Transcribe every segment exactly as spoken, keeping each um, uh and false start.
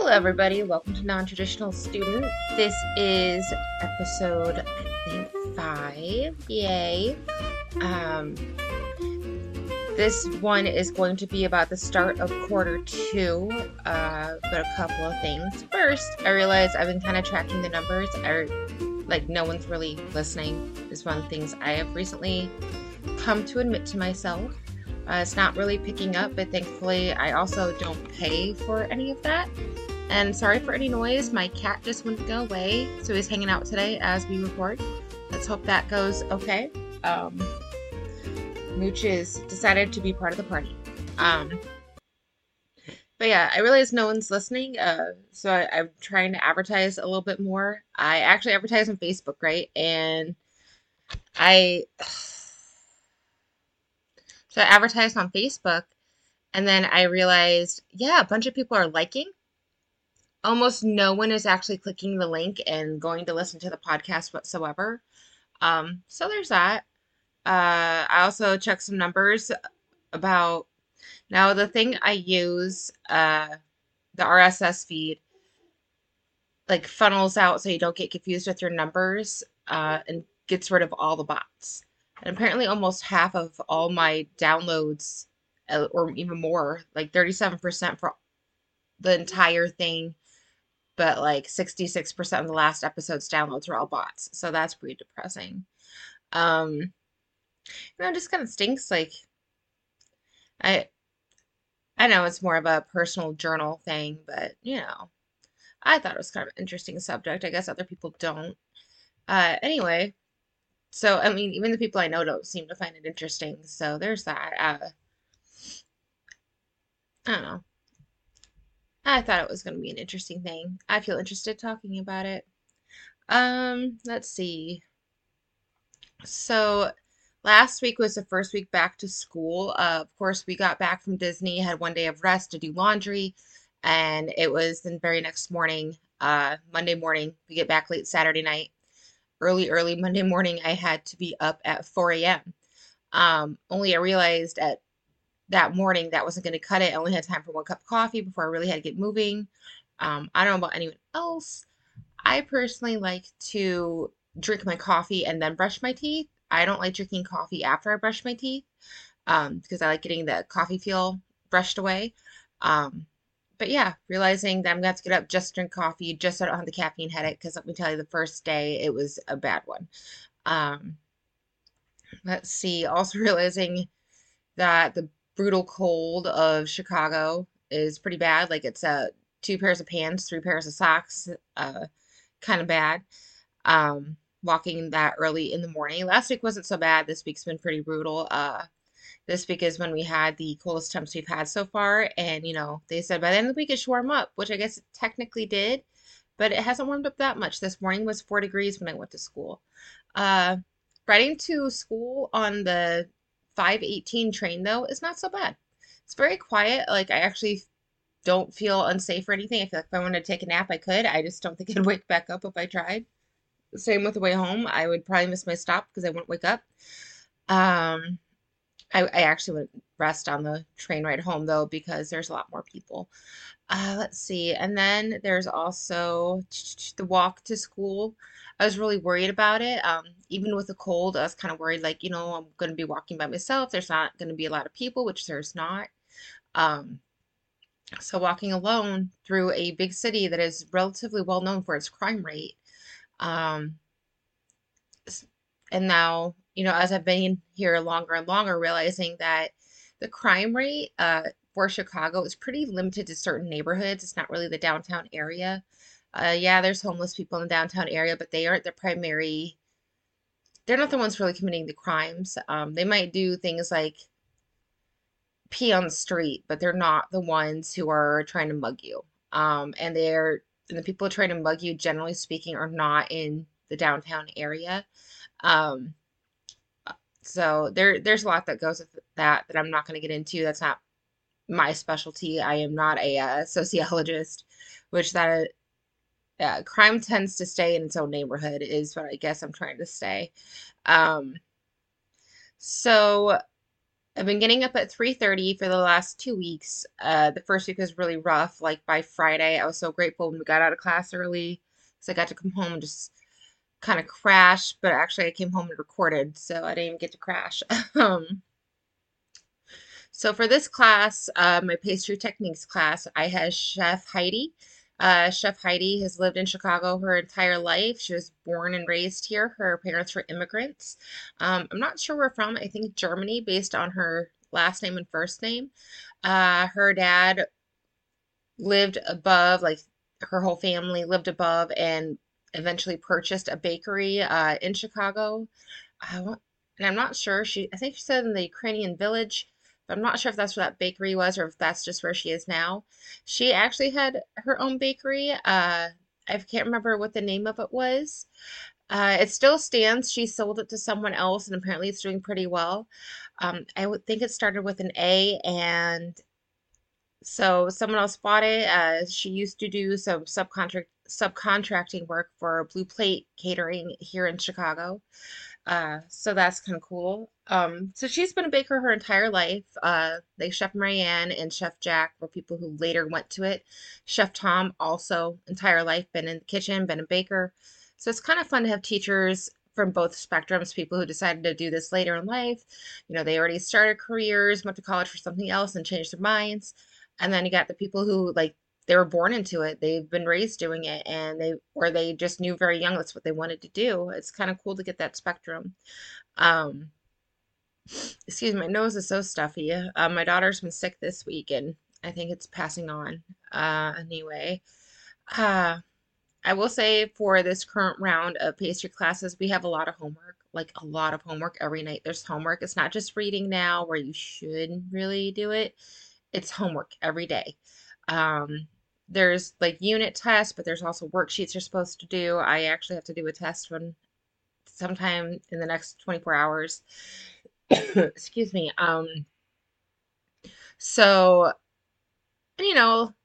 Hello, everybody. Welcome to Non-Traditional Student. This is episode, I think, five. Yay. Um, this one is going to be about the start of quarter two, uh, but a couple of things. First, I realized I've been kind of tracking the numbers. I, like, no one's really listening is one of the things I have recently come to admit to myself. Uh, it's not really picking up, but thankfully I also don't pay for any of that. And sorry for any noise, my cat just went to go away, so he's hanging out today as we record. Let's hope that goes okay. Um, Mooch has decided to be part of the party. Um, but yeah, I realize no one's listening, uh, so I, I'm trying to advertise a little bit more. I actually advertise on Facebook, right? And I, so I advertised on Facebook, and then I realized, yeah, a bunch of people are liking. Almost no one is actually clicking the link and going to listen to the podcast whatsoever. Um, so there's that. Uh, I also checked some numbers about now the thing I use, uh, the R S S feed, like funnels out so you don't get confused with your numbers, uh, and gets rid of all the bots. And apparently, almost half of all my downloads, uh, or even more, like thirty-seven percent for the entire thing, but like sixty-six percent of the last episode's downloads are all bots. So that's pretty depressing. Um, you know, it just kind of stinks. Like, I I know it's more of a personal journal thing, but you know, I thought it was kind of an interesting subject. I guess other people don't. Uh, anyway, so I mean, even the people I know don't seem to find it interesting. So there's that. Uh, I don't know. I thought it was going to be an interesting thing. I feel interested talking about it. Um, let's see. So last week was the first week back to school. Uh, of course, we got back from Disney, had one day of rest to do laundry, and it was the very next morning, uh, Monday morning. We get back late Saturday night. Early, early Monday morning, I had to be up at four a m. Um, only I realized at that morning that wasn't going to cut it. I only had time for one cup of coffee before I really had to get moving. Um, I don't know about anyone else. I personally like to drink my coffee and then brush my teeth. I don't like drinking coffee after I brush my teeth, um, because I like getting the coffee feel brushed away. Um, but yeah, realizing that I'm gonna have to get up just to drink coffee, just so I don't have the caffeine headache, because let me tell you, the first day it was a bad one. Um, let's see, also realizing that the brutal cold of Chicago is pretty bad. Like it's uh, two pairs of pants, three pairs of socks, uh, kind of bad. Um, walking that early in the morning. Last week wasn't so bad. This week's been pretty brutal. Uh, this week is when we had the coldest temps we've had so far, and you know, they said by the end of the week it should warm up, which I guess it technically did, but it hasn't warmed up that much. This morning was four degrees when I went to school. Uh, riding to school on the five eighteen train though is not so bad. It's very quiet. Like I actually don't feel unsafe or anything. I feel like if I wanted to take a nap, I could. I just don't think I'd wake back up if I tried. Same with the way home. I would probably miss my stop because I wouldn't wake up. Um, I, I actually would rest on the train ride home though because there's a lot more people. Uh, let's see. And then there's also the walk to school. I was really worried about it. Um, even with the cold, I was kind of worried, like, you know, I'm going to be walking by myself. There's not going to be a lot of people, which there's not. Um, so walking alone through a big city that is relatively well known for its crime rate. Um, and now, you know, as I've been here longer and longer, realizing that the crime rate uh, for Chicago is pretty limited to certain neighborhoods. It's not really the downtown area. Uh, yeah, there's homeless people in the downtown area, but they aren't the primary, they're not the ones really committing the crimes. Um, they might do things like pee on the street, but they're not the ones who are trying to mug you. Um, and they're, and the people trying to mug you, generally speaking, are not in the downtown area. Um, So there there's a lot that goes with that that I'm not going to get into. That's not my specialty. I am not a uh, sociologist, which that uh, crime tends to stay in its own neighborhood is what I guess I'm trying to say. Um, so I've been getting up at three thirty for the last two weeks. Uh, the first week was really rough. Like by Friday, I was so grateful when we got out of class early because I got to come home and just kind of crash. But actually, I came home and recorded, so I didn't even get to crash. Um, so for this class, uh, my pastry techniques class, I had Chef Heidi. Uh, Chef Heidi has lived in Chicago her entire life. She was born and raised here. Her parents were immigrants. Um, I'm not sure where from. I think Germany, based on her last name and first name. Uh, her dad lived above, like her whole family lived above and eventually purchased a bakery uh, in Chicago. I want, and I'm not sure. She, I think she said in the Ukrainian village, but I'm not sure if that's where that bakery was or if that's just where she is now. She actually had her own bakery. Uh, I can't remember what the name of it was. Uh, it still stands. She sold it to someone else, and apparently it's doing pretty well. Um, I would think it started with an A, and so someone else bought it. Uh, she used to do some subcontract subcontracting work for Blue Plate Catering here in Chicago. Uh, so that's kind of cool. Um, so she's been a baker her entire life. Uh, like Chef Marianne and Chef Jack were people who later went to it. Chef Tom also entire life been in the kitchen, been a baker. So it's kind of fun to have teachers from both spectrums, people who decided to do this later in life. You know, they already started careers, went to college for something else and changed their minds. And then you got the people who like they were born into it. They've been raised doing it and they or they just knew very young that's what they wanted to do. It's kind of cool to get that spectrum. Um, excuse me, my nose is so stuffy. Uh, my daughter's been sick this week and I think it's passing on. Uh, anyway, uh, I will say for this current round of pastry classes, we have a lot of homework, like a lot of homework every night. There's homework. It's not just reading now where you should really do it. It's homework every day. Um, there's like unit tests, but there's also worksheets you're supposed to do. I actually have to do a test when sometime in the next twenty-four hours. Excuse me. Um, so, you know,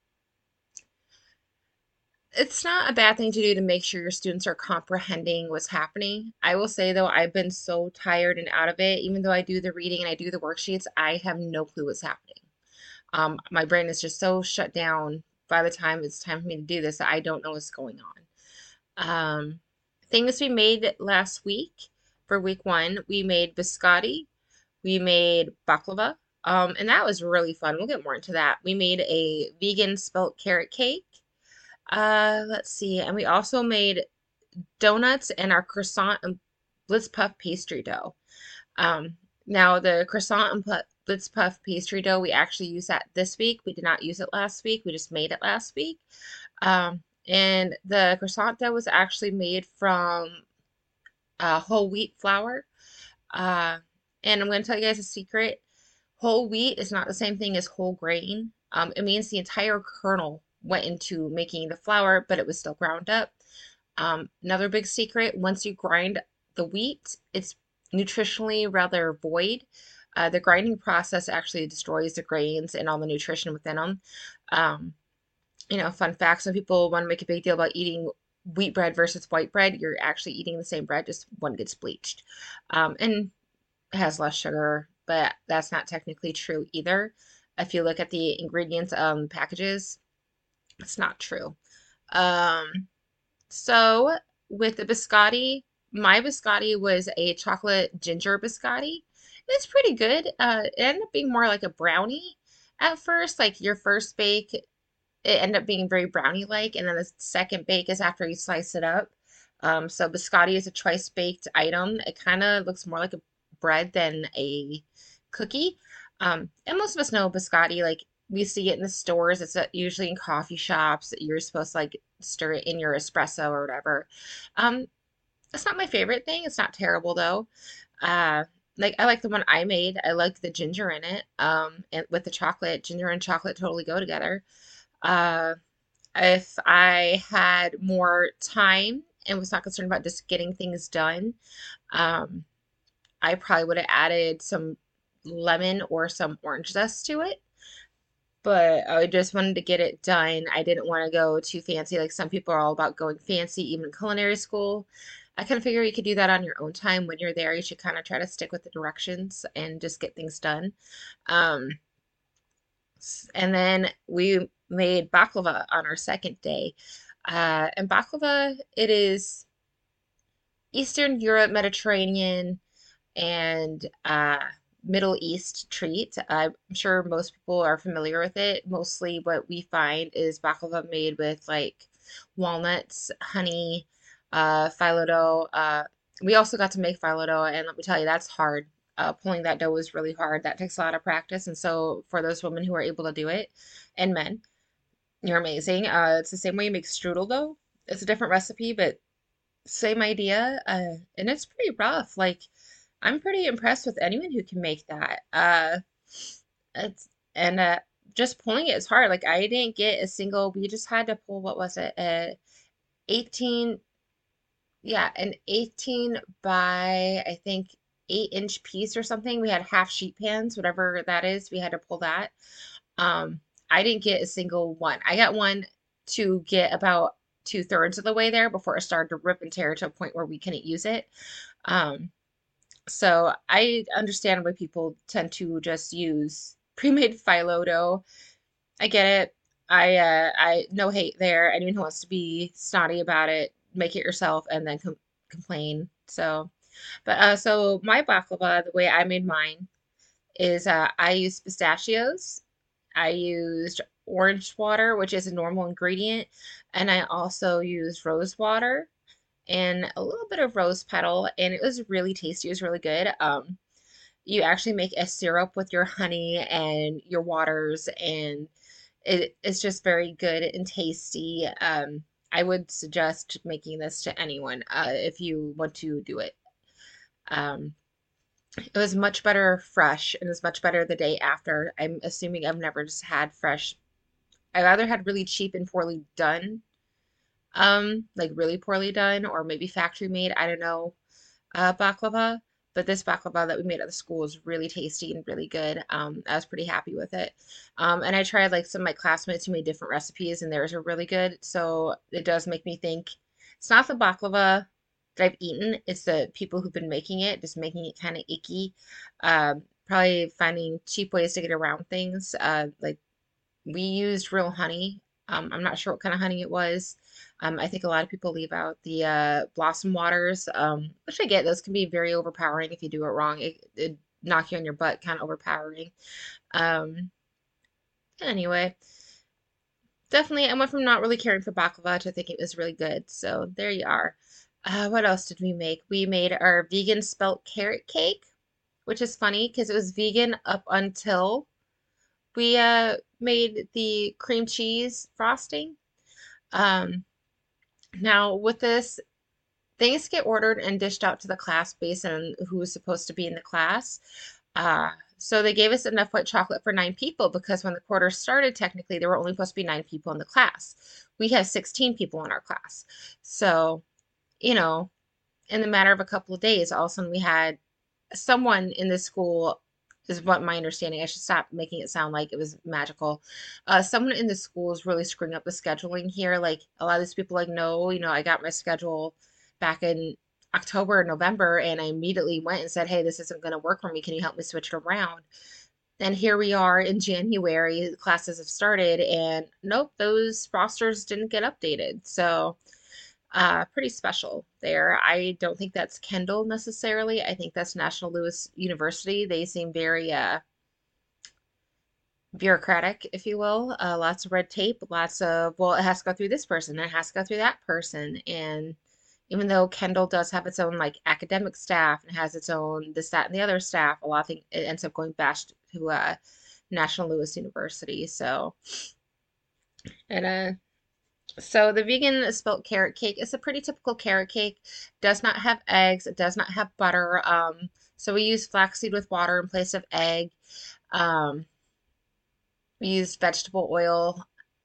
it's not a bad thing to do to make sure your students are comprehending what's happening. I will say though, I've been so tired and out of it, even though I do the reading and I do the worksheets, I have no clue what's happening. Um, my brain is just so shut down by the time it's time for me to do this that I don't know what's going on. Um, things we made last week for week one, we made biscotti, we made baklava, um, and that was really fun. We'll get more into that. We made a vegan spelt carrot cake. Uh, let's see, and we also made donuts and our croissant and Blitz Puff pastry dough. Um, now the croissant and put Blitz Puff pastry dough, we actually used that this week. We did not use it last week. We just made it last week. Um, and the croissant dough was actually made from uh, whole wheat flour. Uh, and I'm going to tell you guys a secret. Whole wheat is not the same thing as whole grain. Um, it means the entire kernel went into making the flour, but it was still ground up. Um, another big secret, once you grind the wheat, it's nutritionally rather void. Uh, the grinding process actually destroys the grains and all the nutrition within them. Um, you know, fun fact, some people want to make a big deal about eating wheat bread versus white bread. You're actually eating the same bread, just one gets bleached. Um, and it has less sugar, but that's not technically true either. If you look at the ingredients um packages, it's not true. Um, so with the biscotti, my biscotti was a chocolate ginger biscotti. It's pretty good. Uh, it ended up being more like a brownie at first. Like your first bake, it ended up being very brownie-like, and then the second bake is after you slice it up. Um, so biscotti is a twice baked item. It kind of looks more like a bread than a cookie. Um, and most of us know biscotti, like we see it in the stores. It's uh, usually in coffee shops. You're supposed to like stir it in your espresso or whatever. Um, it's not my favorite thing. It's not terrible though. Uh, like I like the one I made. I like the ginger in it. Um, and with the chocolate, ginger and chocolate totally go together. Uh, if I had more time and was not concerned about just getting things done, um, I probably would have added some lemon or some orange zest to it. but I just wanted to get it done. I didn't want to go too fancy. Like some people are all about going fancy, even in culinary school. I kind of figure you could do that on your own time when you're there. You should kind of try to stick with the directions and just get things done. Um, s- and then we made baklava on our second day. Uh, and baklava, it is Eastern Europe, Mediterranean, and uh, Middle East treat. I'm sure most people are familiar with it. Mostly what we find is baklava made with like walnuts, honey, uh, phyllo dough. Uh, we also got to make phyllo dough, and let me tell you, that's hard. Uh, pulling that dough is really hard. That takes a lot of practice. And so for those women who are able to do it, and men, you're amazing. Uh, it's the same way you make strudel though. It's a different recipe, but same idea. Uh, and it's pretty rough. Like I'm pretty impressed with anyone who can make that. Uh, it's and uh, just pulling it is hard. Like I didn't get a single. We just had to pull. What was it? Uh, eighteen. Yeah, an eighteen by I think eight inch piece or something. We had half sheet pans, whatever that is. We had to pull that. Um, I didn't get a single one. I got one to get about two thirds of the way there before it started to rip and tear to a point where we couldn't use it. Um, so I understand why people tend to just use pre-made phyllo dough. I get it. I uh I no hate there. Anyone who wants to be snotty about it, make it yourself and then com complain. So, but uh so my baklava, the way I made mine is uh I used pistachios. I used orange water, which is a normal ingredient, and I also used rose water and a little bit of rose petal, and it was really tasty. It was really good. Um, you actually make a syrup with your honey and your waters, and it, it's just very good and tasty. Um, I would suggest making this to anyone uh, if you want to do it. Um, it was much better fresh and it was much better the day after. I'm assuming I've never just had fresh. I've either had really cheap and poorly done, um, like really poorly done, or maybe factory made. I don't know uh, baklava, but this baklava that we made at the school was really tasty and really good. Um, I was pretty happy with it. Um, and I tried like some of my classmates who made different recipes, and theirs are really good. So it does make me think it's not the baklava that I've eaten, it's the people who've been making it, just making it kind of icky. Um, probably finding cheap ways to get around things. Uh, like we used real honey. Um, I'm not sure what kind of honey it was. Um, I think a lot of people leave out the uh, blossom waters, um, which I get. Those can be very overpowering if you do it wrong. It, it knock you on your butt, kind of overpowering. Um, anyway, definitely, I went from not really caring for baklava to thinking it was really good. So there you are. Uh, what else did we make? We made our vegan spelt carrot cake, which is funny because it was vegan up until we uh, made the cream cheese frosting. Um, now with this, things get ordered and dished out to the class based on who is supposed to be in the class. Uh, so they gave us enough white chocolate for nine people because when the quarter started, technically there were only supposed to be nine people in the class. We have sixteen people in our class. So, you know, in the matter of a couple of days, all of a sudden we had someone in this school, is what my understanding. I should stop making it sound like it was magical. Uh, someone in the school is really screwing up the scheduling here. Like a lot of these people, like, no, you know, I got my schedule back in October or November, and I immediately went and said, hey, this isn't going to work for me. Can you help me switch it around? And here we are in January, classes have started, and nope, those rosters didn't get updated. So, uh, pretty special there. I don't think that's Kendall necessarily. I think that's National Louis University. They seem very uh, bureaucratic, if you will. Uh, lots of red tape, lots of, well, it has to go through this person, it has to go through that person. And even though Kendall does have its own like academic staff and has its own this, that, and the other staff, a lot of things, it ends up going back to uh, National Louis University. So, and uh, So the vegan spelt carrot cake is a pretty typical carrot cake. Does not have eggs. It does not have butter. Um, so we use flaxseed with water in place of egg. Um, we use vegetable oil.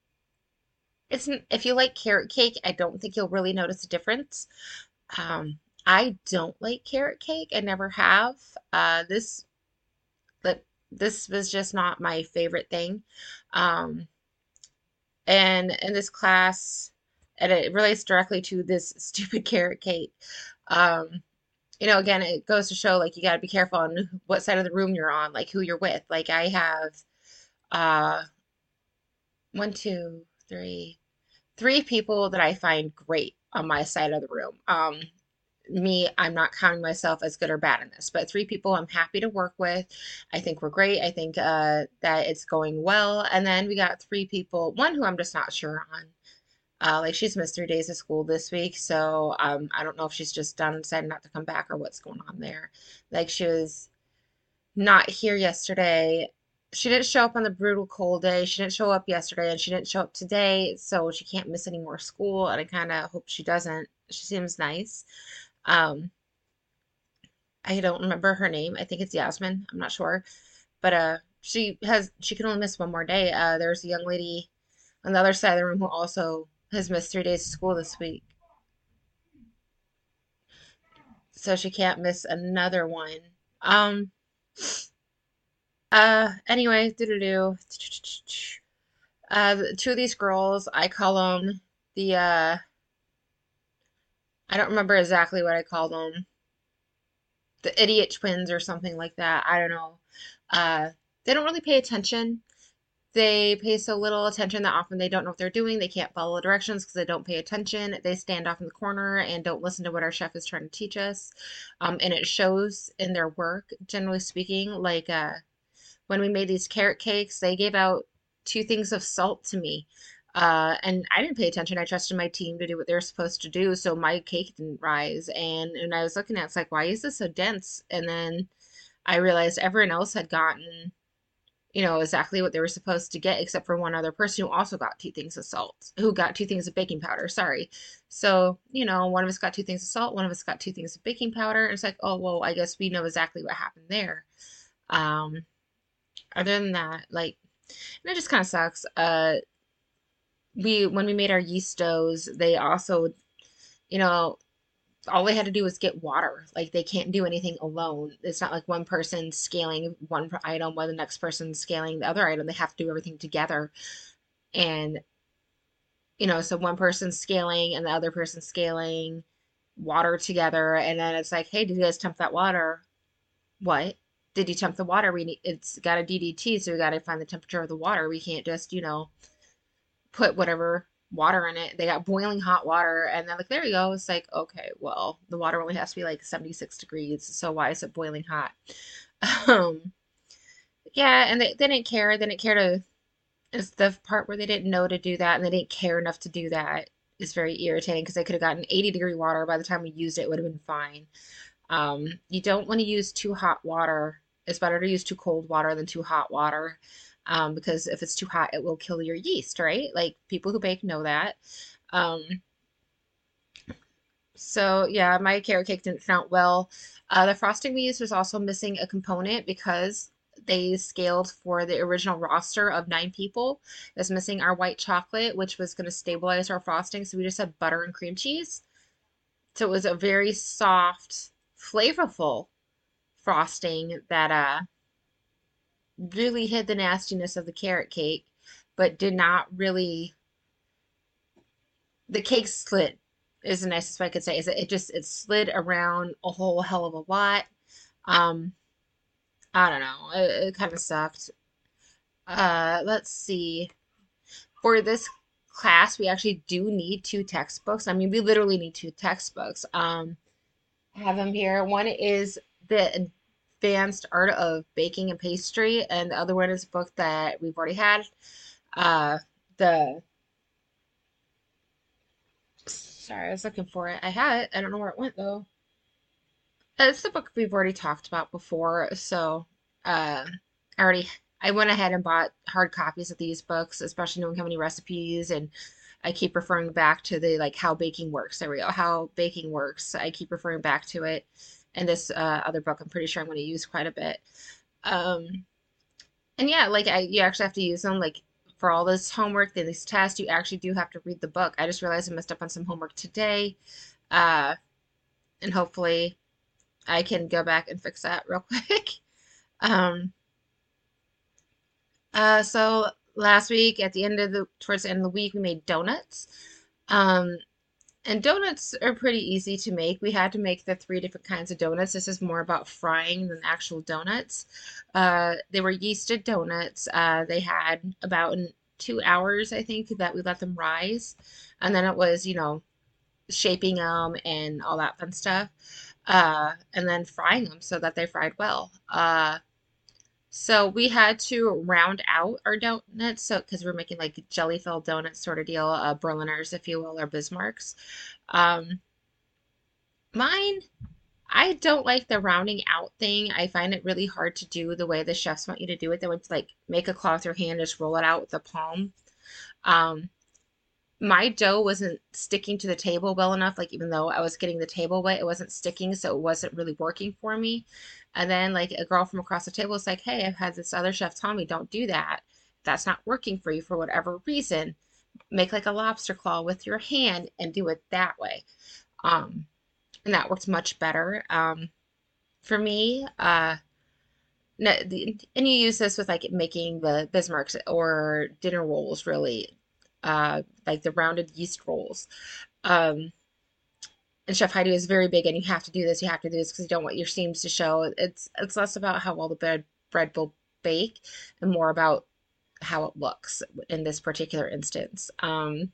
It's if you like carrot cake, I don't think you'll really notice a difference. Um, I don't like carrot cake. I never have. Uh, this but this was just not my favorite thing. Um, and in this class, and it relates directly to this stupid carrot cake. Um, you know, again, it goes to show like you got to be careful on what side of the room you're on, like who you're with. Like I have uh one, two, three, three people that I find great on my side of the room. Um, me, I'm not counting myself as good or bad in this, but three people I'm happy to work with. I think we're great. I think uh, that it's going well. And then we got three people, one who I'm just not sure on. Uh, like she's missed three days of school this week, so um, I don't know if she's just done decided not to come back or what's going on there. Like she was not here yesterday. She didn't show up on the brutal cold day. She didn't show up yesterday, and she didn't show up today, so she can't miss any more school. And I kind of hope she doesn't. She seems nice. Um, I don't remember her name. I think it's Yasmin. I'm not sure. But uh she has she can only miss one more day. Uh there's a young lady on the other side of the room who also has missed three days of school this week. So she can't miss another one. Um uh anyway, doo doo doo. Uh the two of these girls, I call them the uh I don't remember exactly what I call them. The idiot twins or something like that. I don't know. Uh they don't really pay attention. They pay so little attention that often they don't know what they're doing. They can't follow directions because they don't pay attention. They stand off in the corner and don't listen to what our chef is trying to teach us. Um, and it shows in their work, generally speaking. Like uh, when we made these carrot cakes, they gave out two things of salt to me. Uh, and I didn't pay attention. I trusted my team to do what they're supposed to do. So my cake didn't rise. And, and I was looking at it, it's like, why is this so dense? And then I realized everyone else had gotten you know, exactly what they were supposed to get, except for one other person who also got two things of salt, who got two things of baking powder. Sorry. So, you know, one of us got two things of salt, one of us got two things of baking powder. And it's like, oh, well, I guess we know exactly what happened there. Um, other than that, like, and it just kind of sucks. Uh, we, when we made our yeast doughs, they also, you know, all they had to do was get water. Like they can't do anything alone. It's not like one person scaling one item while the next person scaling the other item. They have to do everything together. And, you know, so one person's scaling and the other person's scaling water together. And then it's like, hey, did you guys temp that water? What? Did you temp the water? We need, it's got a D D T, so we got to find the temperature of the water. We can't just, you know, put whatever water in it. They got boiling hot water, and they're like, there you go. It's like, okay, well, the water only has to be like seventy-six degrees, so why is it boiling hot? Um, yeah, and they, they didn't care. They didn't care to, it's the part where they didn't know to do that, and they didn't care enough to do that is very irritating because they could have gotten eighty degree water. By the time we used it, it would have been fine. Um, you don't want to use too hot water. It's better to use too cold water than too hot water. Um, because if it's too hot, it will kill your yeast, right? Like people who bake know that. Um, so yeah, my carrot cake didn't turn out well. Uh, the frosting we used was also missing a component because they scaled for the original roster of nine people. It's missing our white chocolate, which was going to stabilize our frosting. So we just had butter and cream cheese. So it was a very soft, flavorful frosting that uh really hid the nastiness of the carrot cake, but did not really. The cake slid is the nicest way I could say. Is it, it just it slid around a whole hell of a lot. Um, I don't know. It, it kind of sucked. Uh, let's see. For this class, we actually do need two textbooks. I mean, we literally need two textbooks. Um, I have them here. One is the Advanced Art of Baking and Pastry, and the other one is a book that we've already had. Uh, the Sorry, I was looking for it. I had it. I don't know where it went though. It's the book we've already talked about before, so uh, I already I went ahead and bought hard copies of these books, especially knowing how many recipes, and I keep referring back to the like how baking works. There we go, how baking works. I keep referring back to it, and this uh, other book I'm pretty sure I'm going to use quite a bit. Um, and yeah, like I you actually have to use them like for all this homework, then these tests. You actually do have to read the book. I just realized I messed up on some homework today, uh, and hopefully I can go back and fix that real quick. Um, Uh, so last week at the end of the towards the end of the week we made donuts. Um, and donuts are pretty easy to make. We had to make the three different kinds of donuts. This is more about frying than actual donuts. Uh, they were yeasted donuts. Uh, they had about an- two hours, I think, that we let them rise. And then it was, you know, shaping them and all that fun stuff. Uh, and then frying them so that they fried well. Uh, so we had to round out our donuts, so because we're making like jelly filled donuts sort of deal, uh, Berliners, if you will, or Bismarcks. Um, Mine, I don't like the rounding out thing. I find it really hard to do the way the chefs want you to do it. They want to like make a claw with your hand, just roll it out with the palm. Um, my dough wasn't sticking to the table well enough. Like even though I was getting the table wet, it wasn't sticking, so it wasn't really working for me. And then like a girl from across the table was like, "Hey, I've had this other chef tell me don't do that. If that's not working for you for whatever reason, make like a lobster claw with your hand and do it that way." Um, and that worked much better. Um, for me, uh, no, the, and you use this with like making the Bismarcks or dinner rolls, really, uh, like the rounded yeast rolls. Um, and Chef Heidi is very big, and you have to do this, you have to do this because you don't want your seams to show. It's it's less about how well the bread bread will bake and more about how it looks in this particular instance. Um,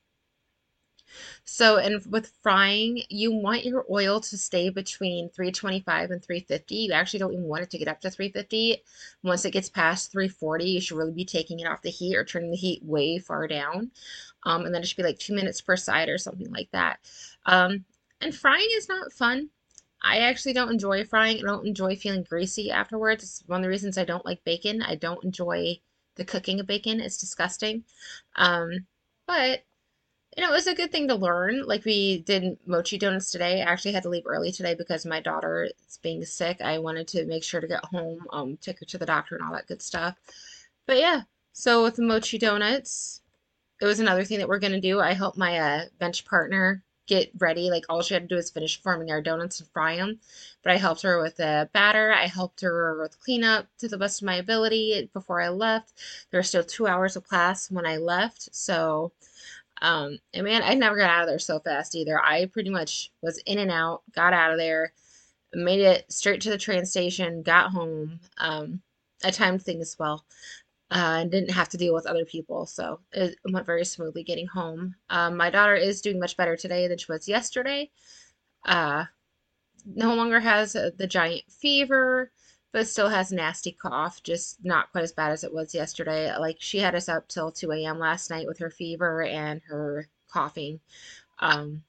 So, and with frying, you want your oil to stay between three twenty-five and three fifty. You actually don't even want it to get up to three fifty. Once it gets past three forty, you should really be taking it off the heat or turning the heat way far down. Um, and then it should be like two minutes per side or something like that. Um, and frying is not fun. I actually don't enjoy frying. I don't enjoy feeling greasy afterwards. It's one of the reasons I don't like bacon. I don't enjoy the cooking of bacon. It's disgusting. Um, but you know, it was a good thing to learn. Like we did mochi donuts today. I actually had to leave early today because my daughter is being sick. I wanted to make sure to get home, um, take her to the doctor and all that good stuff. But yeah, so with the mochi donuts, it was another thing that we're gonna do. I helped my uh, bench partner get ready. Like all she had to do is finish forming our donuts and fry them. But I helped her with the batter. I helped her with cleanup to the best of my ability before I left. There were still two hours of class when I left, so. Um, and man, I never got out of there so fast either. I pretty much was in and out, got out of there, made it straight to the train station, got home. Um, I timed things well, uh, and didn't have to deal with other people, so it went very smoothly getting home. Um, my daughter is doing much better today than she was yesterday. Uh, no longer has uh, the giant fever, but still has nasty cough, just not quite as bad as it was yesterday. Like she had us up till two a m last night with her fever and her coughing. Um,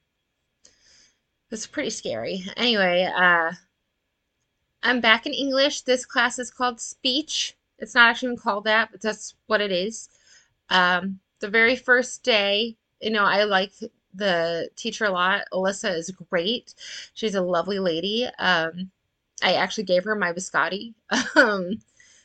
it's pretty scary. Anyway, uh, I'm back in English. This class is called speech. It's not actually even called that, but that's what it is. Um, the very first day, you know, I like the teacher a lot. Alyssa is great. She's a lovely lady. Um, I actually gave her my biscotti. Um,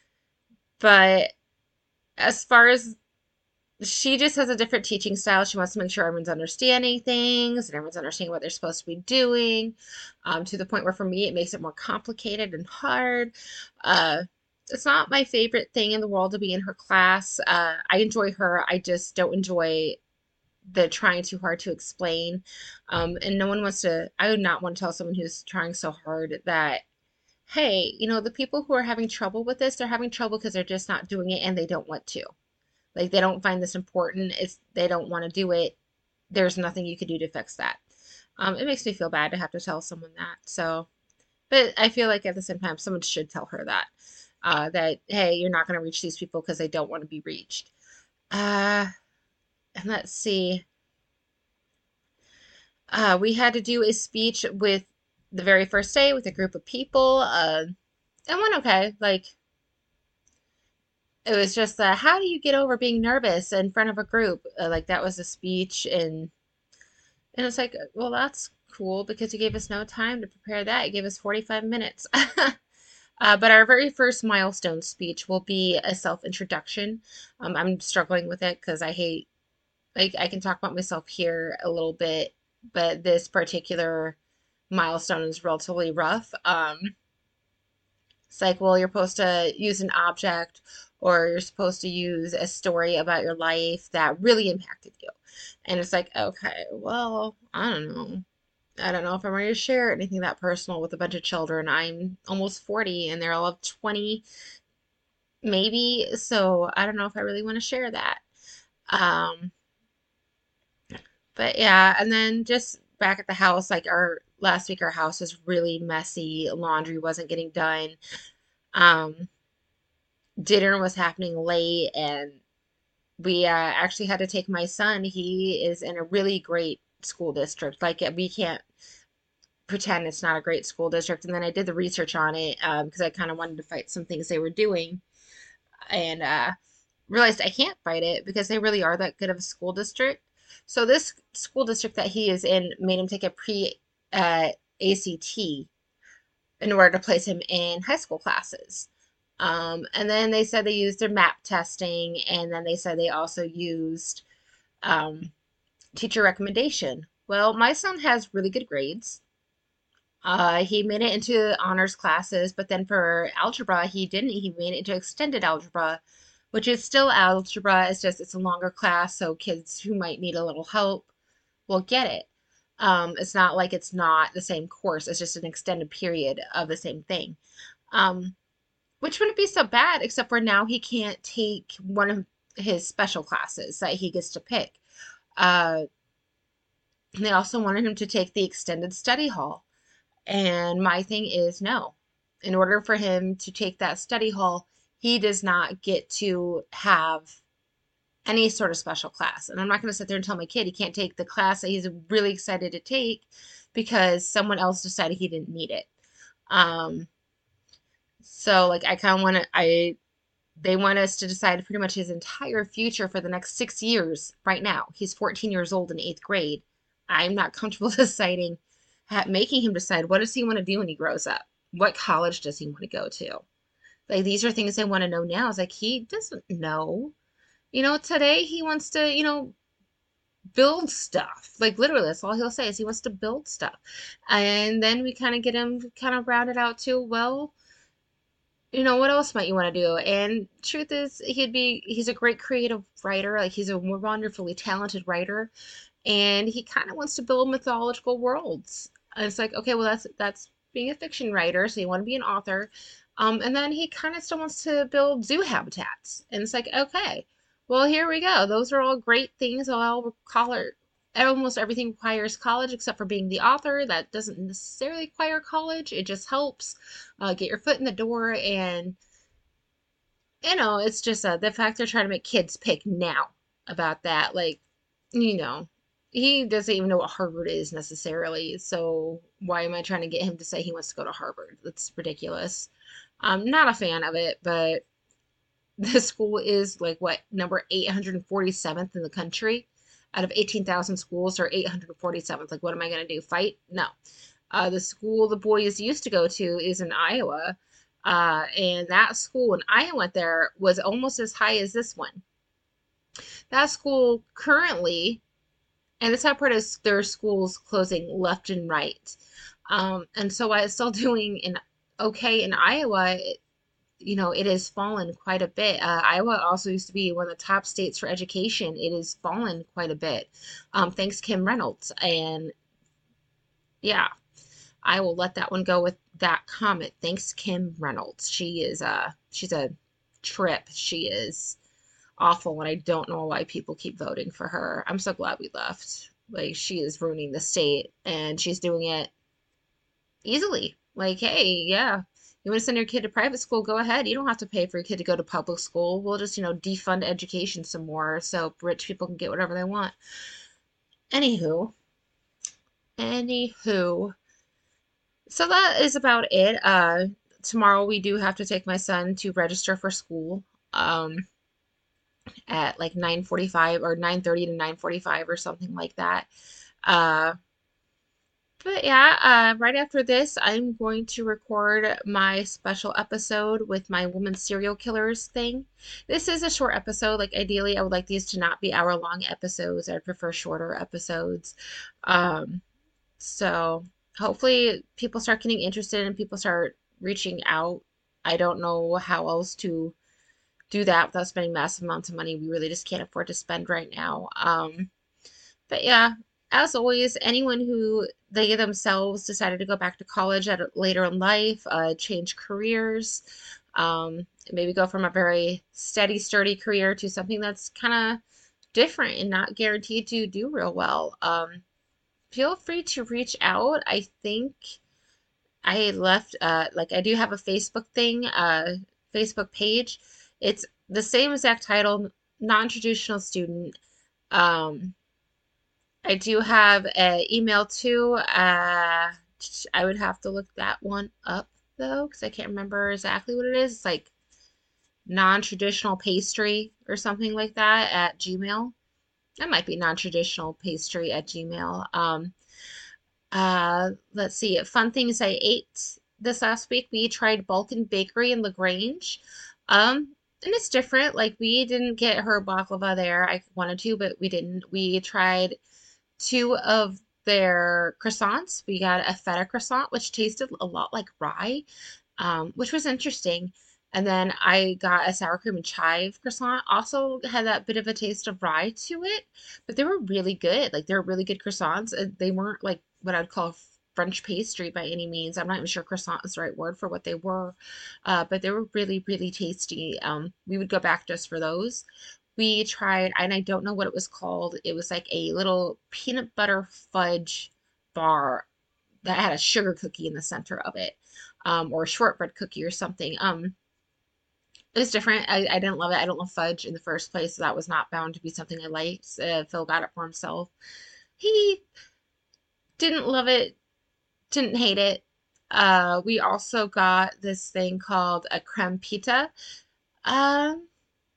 but as far as she just has a different teaching style. She wants to make sure everyone's understanding things and everyone's understanding what they're supposed to be doing, um, to the point where for me it makes it more complicated and hard. Uh, it's not my favorite thing in the world to be in her class. Uh, I enjoy her. I just don't enjoy the trying too hard to explain. Um, and no one wants to, I would not want to tell someone who's trying so hard that, hey, you know, the people who are having trouble with this, they're having trouble because they're just not doing it and they don't want to. Like they don't find this important. It's they don't want to do it. There's nothing you could do to fix that. Um, it makes me feel bad to have to tell someone that. So, but I feel like at the same time, someone should tell her that. Uh, that hey, you're not going to reach these people because they don't want to be reached. Uh, and let's see. Uh, we had to do a speech with the very first day with a group of people. Uh, it went okay. Like it was just uh, how do you get over being nervous in front of a group? Uh, like that was a speech, and and it's like, well, that's cool because you gave us no time to prepare that. You gave us forty-five minutes. Uh, but our very first milestone speech will be a self-introduction. Um, I'm struggling with it because I hate, like, I can talk about myself here a little bit, but this particular milestone is relatively rough. Um, it's like, well, you're supposed to use an object or you're supposed to use a story about your life that really impacted you. And it's like, okay, well, I don't know. I don't know if I'm ready to share anything that personal with a bunch of children. I'm almost forty and they're all twenty, maybe. So I don't know if I really want to share that. Um, but yeah, and then just back at the house, like our last week, our house was really messy. Laundry wasn't getting done. Um, Dinner was happening late, and we uh, actually had to take my son. He is in a really great school district. Like we can't pretend it's not a great school district. And then I did the research on it um, because I kind of wanted to fight some things they were doing, and uh, realized I can't fight it because they really are that good of a school district. So this school district that he is in made him take a pre uh, A C T in order to place him in high school classes. Um, and then they said they used their map testing, and then they said they also used um, teacher recommendation. Well, my son has really good grades. Uh, he made it into honors classes, but then for algebra, he didn't. He made it into extended algebra, which is still algebra. It's just it's a longer class, so kids who might need a little help will get it. Um, it's not like it's not the same course. It's just an extended period of the same thing. Um, which wouldn't be so bad, except for now he can't take one of his special classes that he gets to pick. Uh, they also wanted him to take the extended study hall. And my thing is no. In order for him to take that study hall, he does not get to have any sort of special class. And I'm not going to sit there and tell my kid he can't take the class that he's really excited to take because someone else decided he didn't need it. Um, so like I kind of want to, I, they want us to decide pretty much his entire future for the next six years right now. He's fourteen years old in eighth grade. I'm not comfortable deciding, making him decide what does he want to do when he grows up? What college does he want to go to? Like these are things I want to know now. It's like he doesn't know. You know, today he wants to, you know, build stuff. Like literally, that's all he'll say is he wants to build stuff. And then we kind of get him kind of rounded out to, well, you know, what else might you want to do? And truth is, he'd be, he's a great creative writer. Like he's a wonderfully talented writer. And he kind of wants to build mythological worlds. And it's like, okay, well, that's, that's being a fiction writer. So you want to be an author. Um, and then he kind of still wants to build zoo habitats. And it's like, okay, well, here we go. Those are all great things. I'll call it, almost everything requires college except for being the author. That doesn't necessarily require college. It just helps uh, get your foot in the door. And, you know, it's just uh, the fact they're trying to make kids pick now about that. Like, you know, he doesn't even know what Harvard is necessarily. So why am I trying to get him to say he wants to go to Harvard? That's ridiculous. I'm not a fan of it, but this school is like what, number eight hundred forty-seventh in the country out of eighteen thousand schools, or eight hundred forty-seventh. Like, what am I going to do? Fight? No. Uh, the school the boys used to go to is in Iowa. Uh, and that school when I went there was almost as high as this one. That school currently, and the sad part is their schools closing left and right. Um, and so while it's still doing in okay in Iowa, it, you know, it has fallen quite a bit. Uh, Iowa also used to be one of the top states for education. It has fallen quite a bit. Um, thanks Kim Reynolds. And yeah, I will let that one go with that comment. Thanks Kim Reynolds. She is uh she's a trip. She is awful, and I don't know why people keep voting for her. I'm so glad we left. Like, she is ruining the state, and she's doing it easily. Like, hey, yeah, you want to send your kid to private school, go ahead. You don't have to pay for your kid to go to public school. We'll just, you know, defund education some more so rich people can get whatever they want. Anywho, anywho, so that is about it. Uh, tomorrow we do have to take my son to register for school. Um, at like nine forty-five or nine thirty to nine forty-five or something like that. Uh, but yeah, uh, right after this, I'm going to record my special episode with my woman serial killers thing. This is a short episode. Like, ideally, I would like these to not be hour long episodes. I'd prefer shorter episodes. Um, so hopefully people start getting interested and people start reaching out. I don't know how else to do that without spending massive amounts of money. We really just can't afford to spend right now. Um, but yeah, as always, anyone who they themselves decided to go back to college at later in life, uh, change careers, um, maybe go from a very steady, sturdy career to something that's kind of different and not guaranteed to do real well. Um, feel free to reach out. I think I left, uh, like I do have a Facebook thing, uh, Facebook page. It's the same exact title, non-traditional student. Um, I do have an email too. Uh, I would have to look that one up though, because I can't remember exactly what it is. It's like non-traditional pastry or something like that at Gmail. That might be non-traditional pastry at Gmail. Um, uh, let's see. Fun things I ate this last week. We tried Balkan Bakery in LaGrange. Um, and it's different. Like we didn't get her baklava there. I wanted to, but we didn't. We tried two of their croissants. We got a feta croissant, which tasted a lot like rye, um, which was interesting. And then I got a sour cream and chive croissant. Also had that bit of a taste of rye to it, but they were really good. Like they were really good croissants. And they weren't like what I'd call French pastry by any means. I'm not even sure croissant is the right word for what they were, uh, but they were really, really tasty. Um, we would go back just for those. We tried, and I don't know what it was called. It was like a little peanut butter fudge bar that had a sugar cookie in the center of it, um, or a shortbread cookie or something. Um, it was different. I, I didn't love it. I don't love fudge in the first place, so that was not bound to be something I liked. Uh, Phil got it for himself. He didn't love it, didn't hate it. Uh, we also got this thing called a creme pita. Um,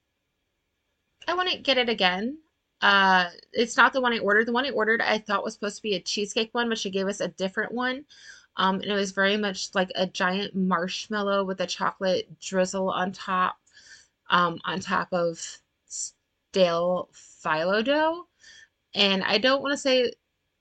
I wouldn't get it again. Uh, it's not the one I ordered. The one I ordered I thought was supposed to be a cheesecake one, but she gave us a different one. Um, and it was very much like a giant marshmallow with a chocolate drizzle on top, um, on top of stale phyllo dough. And I don't want to say,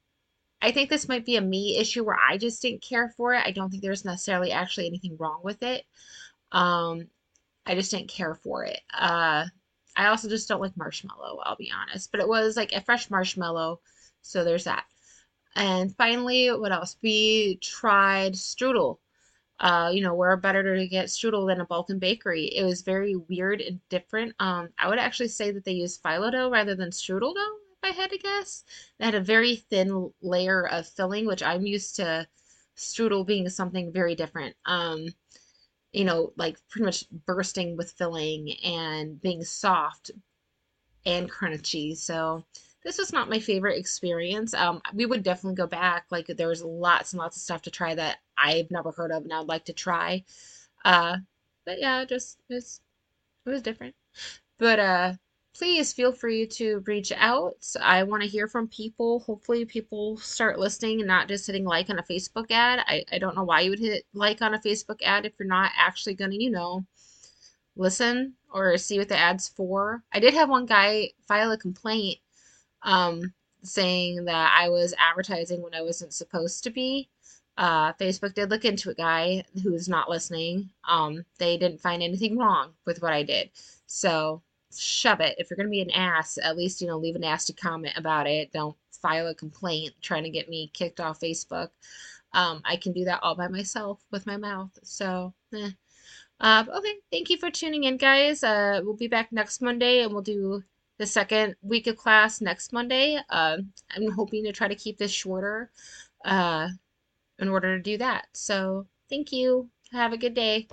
I think this might be a me issue where I just didn't care for it. I don't think there's necessarily actually anything wrong with it. Um, I just didn't care for it. Uh, I also just don't like marshmallow, I'll be honest. But it was like a fresh marshmallow, so there's that. And finally, what else? We tried strudel. Uh, you know, where better to get strudel than a Balkan bakery? It was very weird and different. Um, I would actually say that they used phyllo dough rather than strudel dough, if I had to guess. It had a very thin layer of filling, which I'm used to strudel being something very different. Um, you know, like pretty much bursting with filling and being soft and crunchy. So this was not my favorite experience. Um, we would definitely go back. Like there was lots and lots of stuff to try that I've never heard of and I'd like to try. Uh, but yeah, just it was it was different. But uh, please feel free to reach out. I want to hear from people. Hopefully, people start listening and not just hitting like on a Facebook ad. I, I don't know why you would hit like on a Facebook ad if you're not actually going to, you know, listen or see what the ad's for. I did have one guy file a complaint um, saying that I was advertising when I wasn't supposed to be. Uh, Facebook did look into a guy who's not listening. Um, they didn't find anything wrong with what I did. So shove it. If you're gonna be an ass, at least, you know, leave a nasty comment about it. Don't file a complaint trying to get me kicked off Facebook. Um, I can do that all by myself with my mouth. So, eh. Uh, okay, thank you for tuning in, guys. Uh, we'll be back next Monday and we'll do the second week of class next Monday. Uh, I'm hoping to try to keep this shorter uh, in order to do that. So, thank you. Have a good day.